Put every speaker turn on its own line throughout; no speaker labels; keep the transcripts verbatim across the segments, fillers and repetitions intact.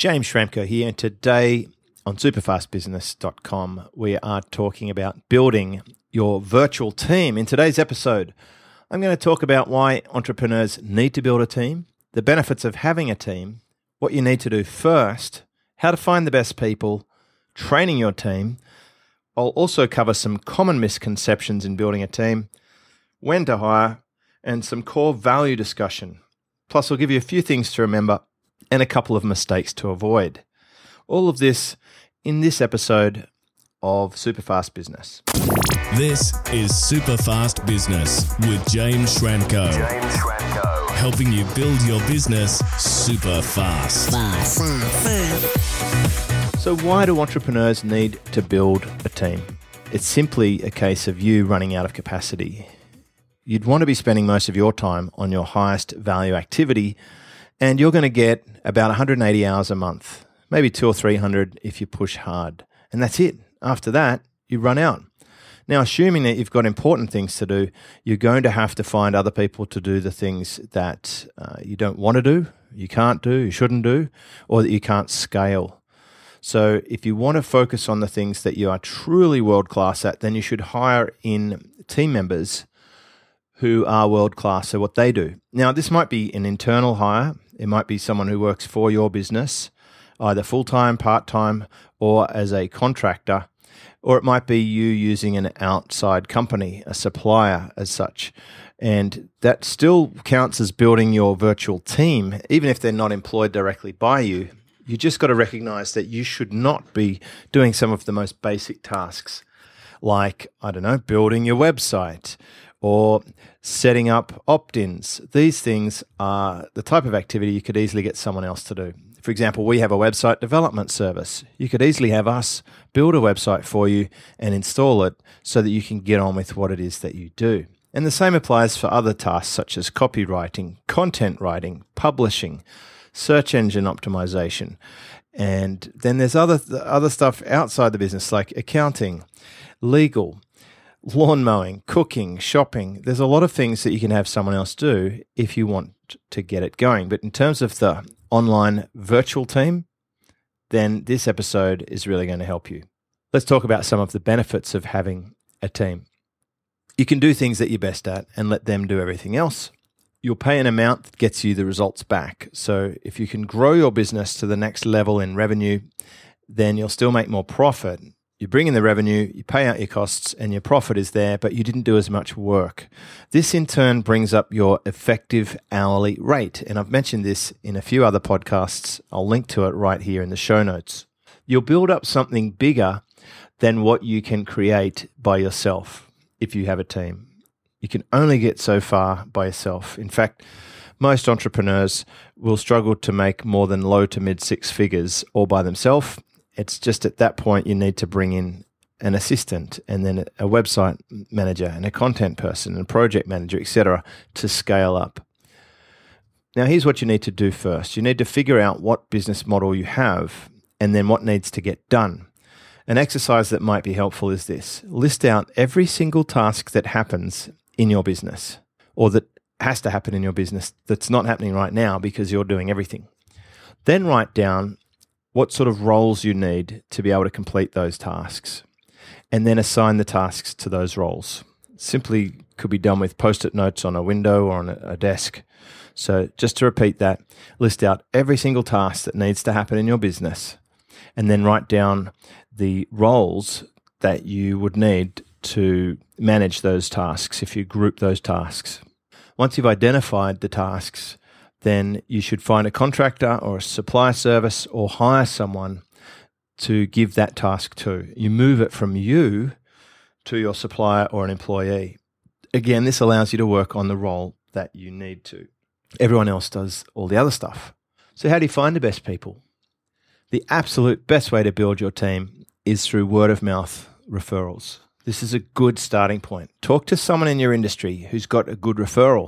James Schramko here, and today on superfast business dot com we are talking about building your virtual team. In today's episode, I'm going to talk about why entrepreneurs need to build a team, the benefits of having a team, what you need to do first, how to find the best people, training your team. I'll also cover some common misconceptions in building a team, when to hire, and some core value discussion. Plus, I'll give you a few things to remember and a couple of mistakes to avoid. All of this in this episode of Superfast Business.
This is Superfast Business with James Schramko.
James Schramko.
Helping you build your business super fast.
Fast.
So why do entrepreneurs need to build a team? It's simply a case of you running out of capacity. You'd want to be spending most of your time on your highest value activity, and you're going to get about one hundred eighty hours a month, maybe two or three hundred if you push hard. And that's it. After that, you run out. Now, assuming that you've got important things to do, you're going to have to find other people to do the things that uh, you don't want to do, you can't do, you shouldn't do, or that you can't scale. So if you want to focus on the things that you are truly world-class at, then you should hire in team members who are world-class at what they do. Now, this might be an internal hire. It might be someone who works for your business, either full-time, part-time, or as a contractor. Or it might be you using an outside company, a supplier as such. And that still counts as building your virtual team, even if they're not employed directly by you. You just got to recognize that you should not be doing some of the most basic tasks, like, I don't know, building your website or setting up opt-ins. These things are the type of activity you could easily get someone else to do. For example, we have a website development service. You could easily have us build a website for you and install it so that you can get on with what it is that you do. And the same applies for other tasks such as copywriting, content writing, publishing, search engine optimization. And then there's other other stuff outside the business like accounting, legal, lawn mowing, cooking, shopping. There's a lot of things that you can have someone else do if you want to get it going. But in terms of the online virtual team, then this episode is really going to help you. Let's talk about some of the benefits of having a team. You can do things that you're best at and let them do everything else. You'll pay an amount that gets you the results back. So if you can grow your business to the next level in revenue, then you'll still make more profit. You bring in the revenue, you pay out your costs, and your profit is there, but you didn't do as much work. This in turn brings up your effective hourly rate. And I've mentioned this in a few other podcasts. I'll link to it right here in the show notes. You'll build up something bigger than what you can create by yourself if you have a team. You can only get so far by yourself. In fact, most entrepreneurs will struggle to make more than low to mid six figures all by themselves. It's just at that point you need to bring in an assistant and then a website manager and a content person and a project manager, et cetera, to scale up. Now, here's what you need to do first. You need to figure out what business model you have and then what needs to get done. An exercise that might be helpful is this. List out every single task that happens in your business or that has to happen in your business that's not happening right now because you're doing everything. Then write down what sort of roles you need to be able to complete those tasks, and then assign the tasks to those roles. Simply could be done with post-it notes on a window or on a desk. So just to repeat that, list out every single task that needs to happen in your business, and then write down the roles that you would need to manage those tasks if you group those tasks. Once you've identified the tasks, then you should find a contractor or a supply service or hire someone to give that task to. You move it from you to your supplier or an employee. Again, this allows you to work on the role that you need to. Everyone else does all the other stuff. So how do you find the best people? The absolute best way to build your team is through word of mouth referrals. This is a good starting point. Talk to someone in your industry who's got a good referral.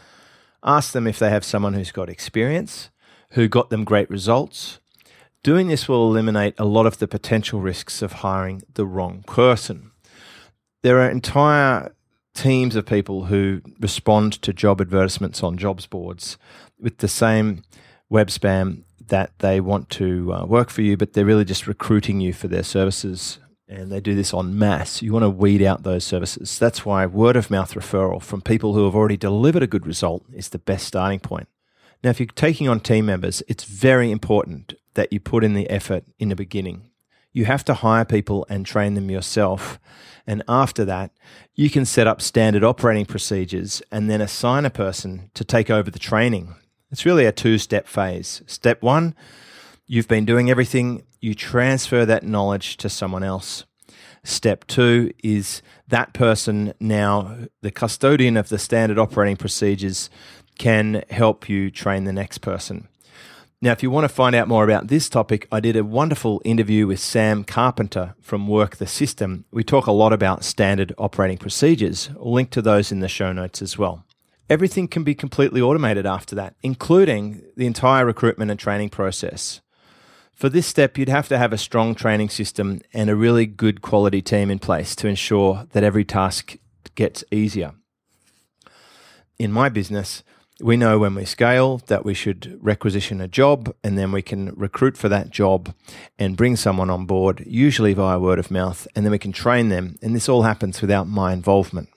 Ask them if they have someone who's got experience, who got them great results. Doing this will eliminate a lot of the potential risks of hiring the wrong person. There are entire teams of people who respond to job advertisements on jobs boards with the same web spam that they want to uh, work for you, but they're really just recruiting you for their services. And they do this en masse. You want to weed out those services. That's why word of mouth referral from people who have already delivered a good result is the best starting point. Now, if you're taking on team members, it's very important that you put in the effort in the beginning. You have to hire people and train them yourself. And after that, you can set up standard operating procedures and then assign a person to take over the training. It's really a two-step phase. Step one, you've been doing everything. You transfer that knowledge to someone else. Step two is that person now, the custodian of the standard operating procedures, can help you train the next person. Now, if you want to find out more about this topic, I did a wonderful interview with Sam Carpenter from Work the System. We talk a lot about standard operating procedures. I'll link to those in the show notes as well. Everything can be completely automated after that, including the entire recruitment and training process. For this step, you'd have to have a strong training system and a really good quality team in place to ensure that every task gets easier. In my business, we know when we scale that we should requisition a job, and then we can recruit for that job and bring someone on board, usually via word of mouth, and then we can train them. And this all happens without my involvement.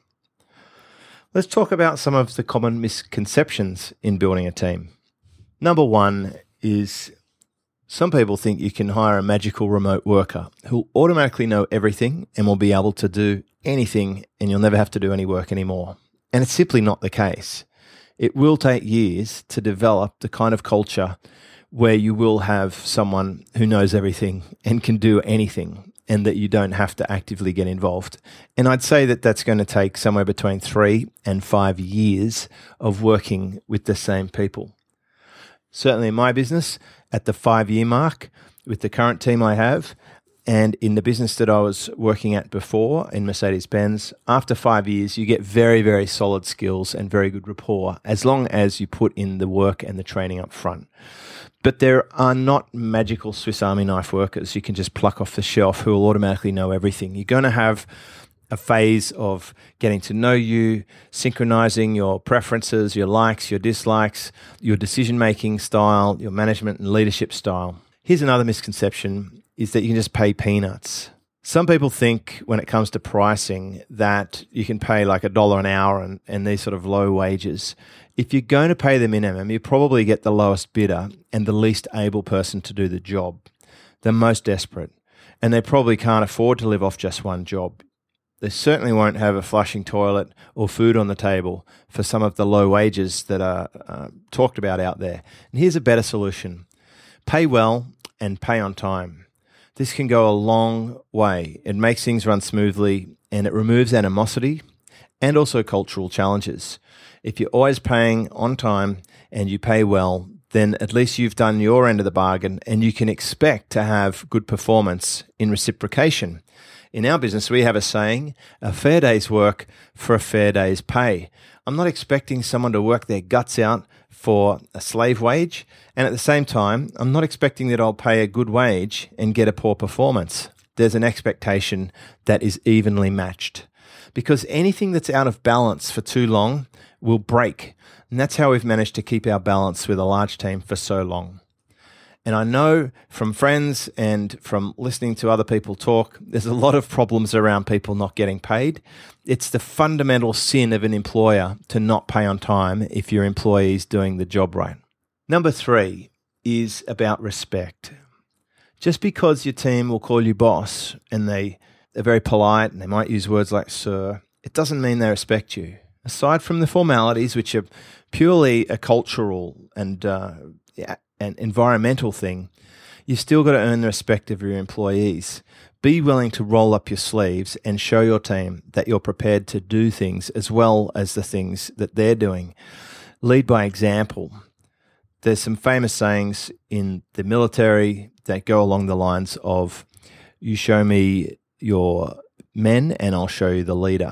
Let's talk about some of the common misconceptions in building a team. Number one is some people think you can hire a magical remote worker who'll automatically know everything and will be able to do anything, and you'll never have to do any work anymore. And it's simply not the case. It will take years to develop the kind of culture where you will have someone who knows everything and can do anything, and that you don't have to actively get involved. And I'd say that that's going to take somewhere between three and five years of working with the same people. Certainly in my business, at the five-year mark, with the current team I have, and in the business that I was working at before in Mercedes-Benz, after five years, you get very, very solid skills and very good rapport, as long as you put in the work and the training up front. But there are not magical Swiss Army knife workers you can just pluck off the shelf who will automatically know everything. You're going to have a phase of getting to know you, synchronizing your preferences, your likes, your dislikes, your decision-making style, your management and leadership style. Here's another misconception, is that you can just pay peanuts. Some people think when it comes to pricing that you can pay like a dollar an hour and, and these sort of low wages. If you're going to pay the minimum, you probably get the lowest bidder and the least able person to do the job. They're most desperate, and they probably can't afford to live off just one job. They certainly won't have a flushing toilet or food on the table for some of the low wages that are uh, talked about out there. And here's a better solution. Pay well and pay on time. This can go a long way. It makes things run smoothly, and it removes animosity and also cultural challenges. If you're always paying on time and you pay well, then at least you've done your end of the bargain, and you can expect to have good performance in reciprocation. In our business, we have a saying, a fair day's work for a fair day's pay. I'm not expecting someone to work their guts out for a slave wage, and at the same time, I'm not expecting that I'll pay a good wage and get a poor performance. There's an expectation that is evenly matched, because anything that's out of balance for too long will break, and that's how we've managed to keep our balance with a large team for so long. And I know from friends and from listening to other people talk, there's a lot of problems around people not getting paid. It's the fundamental sin of an employer to not pay on time if your employee is doing the job right. Number three is about respect. Just because your team will call you boss and they are very polite and they might use words like sir, it doesn't mean they respect you. Aside from the formalities, which are purely a cultural and uh, yeah, an environmental thing, you've still got to earn the respect of your employees. Be willing to roll up your sleeves and show your team that you're prepared to do things as well as the things that they're doing. Lead by example. There's some famous sayings in the military that go along the lines of, you show me your men and I'll show you the leader.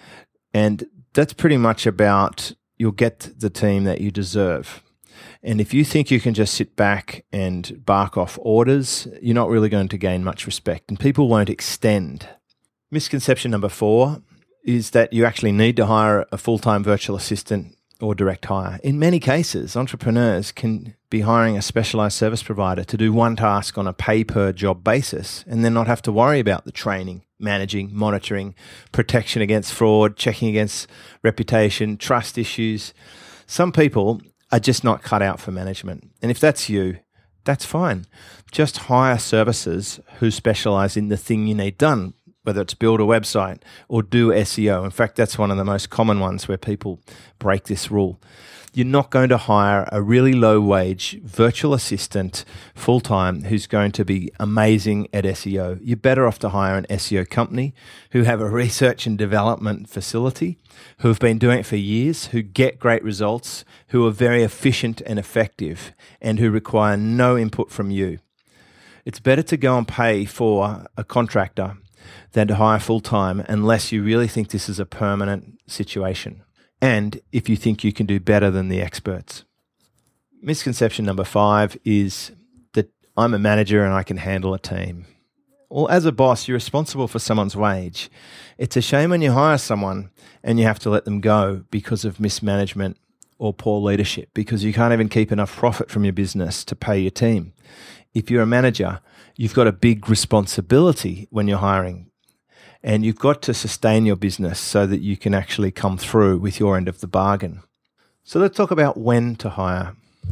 And that's pretty much about, you'll get the team that you deserve. And if you think you can just sit back and bark off orders, you're not really going to gain much respect, and people won't extend. Misconception number four is that you actually need to hire a full-time virtual assistant or direct hire. In many cases, entrepreneurs can be hiring a specialized service provider to do one task on a pay-per-job basis and then not have to worry about the training, managing, monitoring, protection against fraud, checking against reputation, trust issues. Some people are just not cut out for management. And if that's you, that's fine. Just hire services who specialize in the thing you need done, whether it's build a website or do S E O. In fact, that's one of the most common ones where people break this rule. You're not going to hire a really low-wage virtual assistant full-time who's going to be amazing at S E O. You're better off to hire an S E O company who have a research and development facility, who have been doing it for years, who get great results, who are very efficient and effective, and who require no input from you. It's better to go and pay for a contractor than to hire full-time unless you really think this is a permanent situation. And if you think you can do better than the experts. Misconception number five is that I'm a manager and I can handle a team. Well, as a boss, you're responsible for someone's wage. It's a shame when you hire someone and you have to let them go because of mismanagement or poor leadership, because you can't even keep enough profit from your business to pay your team. If you're a manager, you've got a big responsibility when you're hiring. And you've got to sustain your business so that you can actually come through with your end of the bargain. So let's talk about when to hire.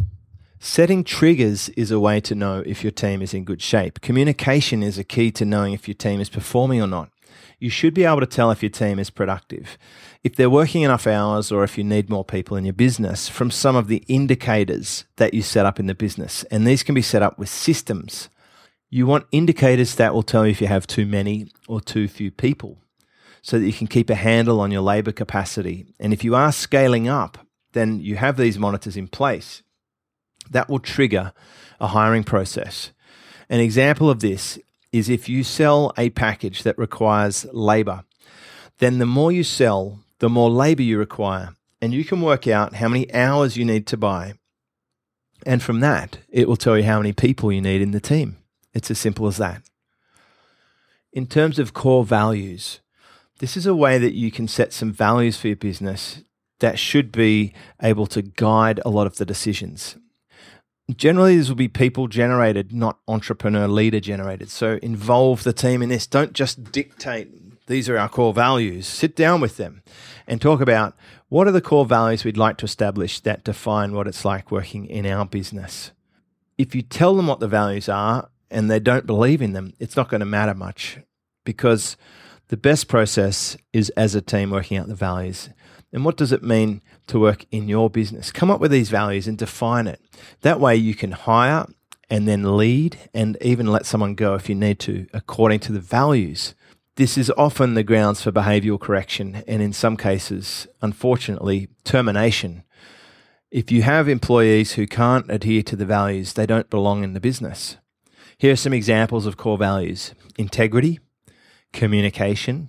Setting triggers is a way to know if your team is in good shape. Communication is a key to knowing if your team is performing or not. You should be able to tell if your team is productive, if they're working enough hours, or if you need more people in your business from some of the indicators that you set up in the business. And these can be set up with systems. You want indicators that will tell you if you have too many or too few people so that you can keep a handle on your labor capacity. And if you are scaling up, then you have these monitors in place. That will trigger a hiring process. An example of this is if you sell a package that requires labor, then the more you sell, the more labor you require. And you can work out how many hours you need to buy. And from that, it will tell you how many people you need in the team. It's as simple as that. In terms of core values, this is a way that you can set some values for your business that should be able to guide a lot of the decisions. Generally, these will be people-generated, not entrepreneur-leader generated. So involve the team in this. Don't just dictate, these are our core values. Sit down with them and talk about what are the core values we'd like to establish that define what it's like working in our business. If you tell them what the values are, and they don't believe in them, it's not going to matter much, because the best process is as a team working out the values. And what does it mean to work in your business? Come up with these values and define it. That way you can hire and then lead and even let someone go if you need to, according to the values. This is often the grounds for behavioral correction and in some cases, unfortunately, termination. If you have employees who can't adhere to the values, they don't belong in the business. Here are some examples of core values: integrity, communication,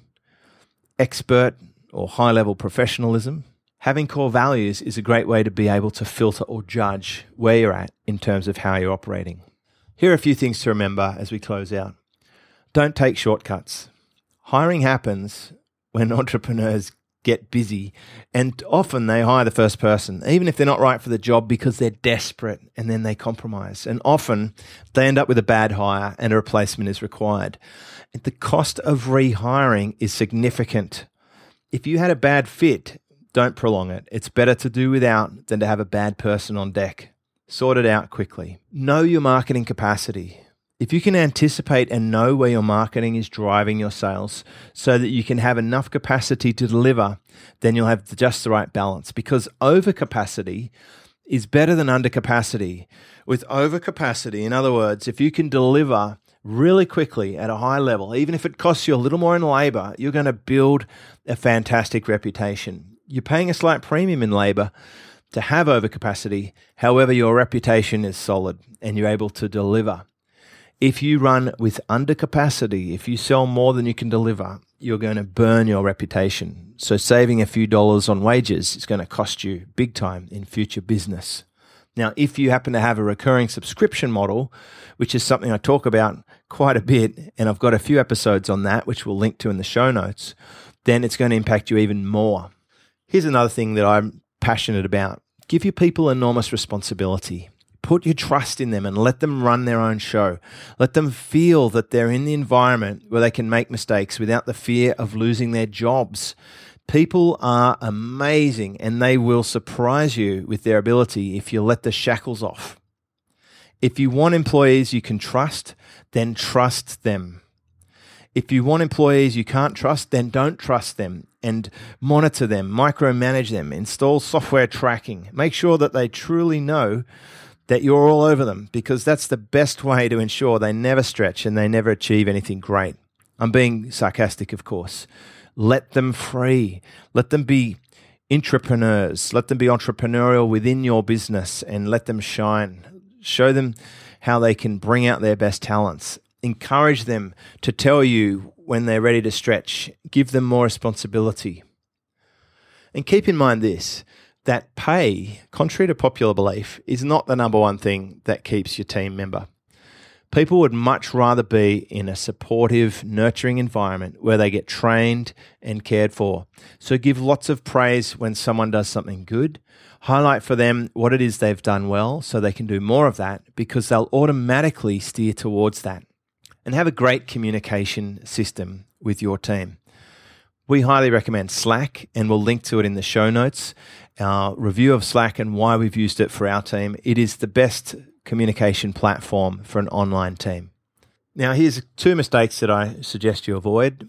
expert or high-level professionalism. Having core values is a great way to be able to filter or judge where you're at in terms of how you're operating. Here are a few things to remember as we close out. Don't take shortcuts. Hiring happens when entrepreneurs get busy, and often they hire the first person, even if they're not right for the job, because they're desperate, and then they compromise. And often they end up with a bad hire and a replacement is required. And the cost of rehiring is significant. If you had a bad fit, don't prolong it. It's better to do without than to have a bad person on deck. Sort it out quickly. Know your marketing capacity. If you can anticipate and know where your marketing is driving your sales so that you can have enough capacity to deliver, then you'll have just the right balance, because overcapacity is better than undercapacity. With overcapacity, in other words, if you can deliver really quickly at a high level, even if it costs you a little more in labor, you're going to build a fantastic reputation. You're paying a slight premium in labor to have overcapacity. However, your reputation is solid and you're able to deliver. If you run with undercapacity, if you sell more than you can deliver, you're going to burn your reputation. So saving a few dollars on wages is going to cost you big time in future business. Now, if you happen to have a recurring subscription model, which is something I talk about quite a bit, and I've got a few episodes on that, which we'll link to in the show notes, then it's going to impact you even more. Here's another thing that I'm passionate about. Give your people enormous responsibility. Put your trust in them and let them run their own show. Let them feel that they're in the environment where they can make mistakes without the fear of losing their jobs. People are amazing and they will surprise you with their ability if you let the shackles off. If you want employees you can trust, then trust them. If you want employees you can't trust, then don't trust them and monitor them, micromanage them, install software tracking. Make sure that they truly know that you're all over them, because that's the best way to ensure they never stretch and they never achieve anything great. I'm being sarcastic, of course. Let them free. Let them be entrepreneurs. Let them be entrepreneurial within your business and let them shine. Show them how they can bring out their best talents. Encourage them to tell you when they're ready to stretch. Give them more responsibility. And keep in mind this, that pay, contrary to popular belief, is not the number one thing that keeps your team member. People would much rather be in a supportive, nurturing environment where they get trained and cared for. So give lots of praise when someone does something good. Highlight for them what it is they've done well so they can do more of that, because they'll automatically steer towards that. And have a great communication system with your team. We highly recommend Slack, and we'll link to it in the show notes. Our review of Slack and why we've used it for our team. It is the best communication platform for an online team. Now, here's two mistakes that I suggest you avoid.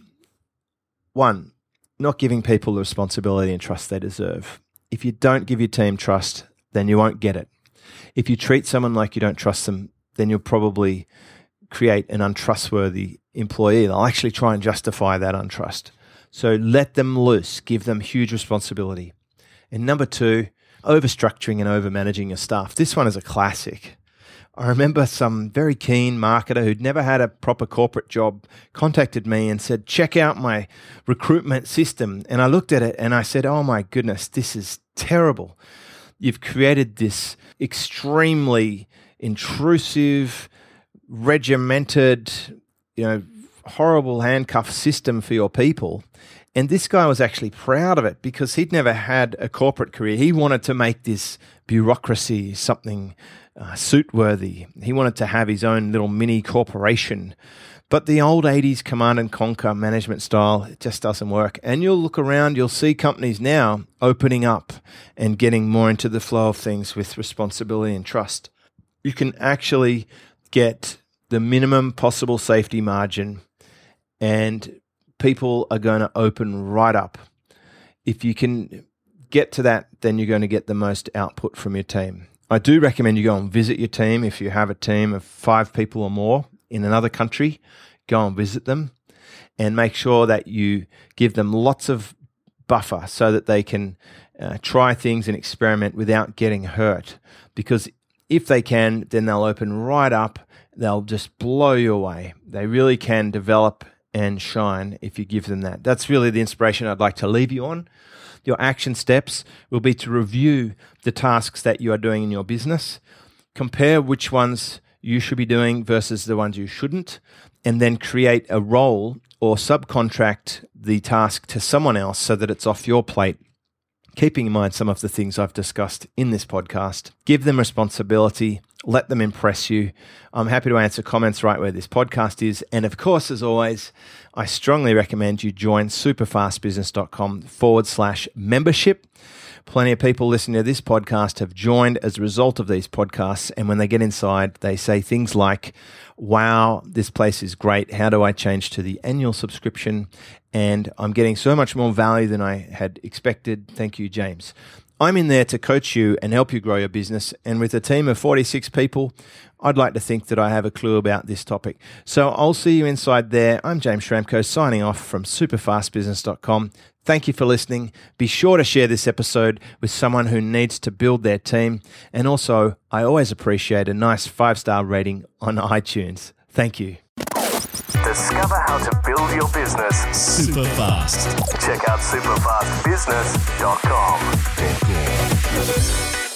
One, not giving people the responsibility and trust they deserve. If you don't give your team trust, then you won't get it. If you treat someone like you don't trust them, then you'll probably create an untrustworthy employee. They'll actually try and justify that untrust. So let them loose. Give them huge responsibility. And number two, overstructuring and over-managing your staff. This one is a classic. I remember some very keen marketer who'd never had a proper corporate job contacted me and said, check out my recruitment system. And I looked at it and I said, oh my goodness, this is terrible. You've created this extremely intrusive, regimented, you know, horrible handcuff system for your people. And this guy was actually proud of it because he'd never had a corporate career. He wanted to make this bureaucracy something uh, suit-worthy. He wanted to have his own little mini corporation. But the old eighties command and conquer management style, it just doesn't work. And you'll look around, you'll see companies now opening up and getting more into the flow of things with responsibility and trust. You can actually get the minimum possible safety margin, and people are going to open right up. If you can get to that, then you're going to get the most output from your team. I do recommend you go and visit your team. If you have a team of five people or more in another country, go and visit them and make sure that you give them lots of buffer so that they can uh, try things and experiment without getting hurt. Because if they can, then they'll open right up. They'll just blow you away. They really can develop and shine if you give them that. That's really the inspiration I'd like to leave you on. Your action steps will be to review the tasks that you are doing in your business, compare which ones you should be doing versus the ones you shouldn't, and then create a role or subcontract the task to someone else so that it's off your plate. Keeping in mind some of the things I've discussed in this podcast. Give them responsibility. Let them impress you. I'm happy to answer comments right where this podcast is. And of course, as always, I strongly recommend you join superfastbusiness.com forward slash membership. Plenty of people listening to this podcast have joined as a result of these podcasts. And when they get inside, they say things like, wow, this place is great. How do I change to the annual subscription? And I'm getting so much more value than I had expected. Thank you, James. I'm in there to coach you and help you grow your business. And with a team of forty-six people, I'd like to think that I have a clue about this topic. So I'll see you inside there. I'm James Schramko signing off from superfast business dot com. Thank you for listening. Be sure to share this episode with someone who needs to build their team. And also, I always appreciate a nice five-star rating on iTunes. Thank you.
Discover how to build your business
super fast.
Check out superfast business dot com.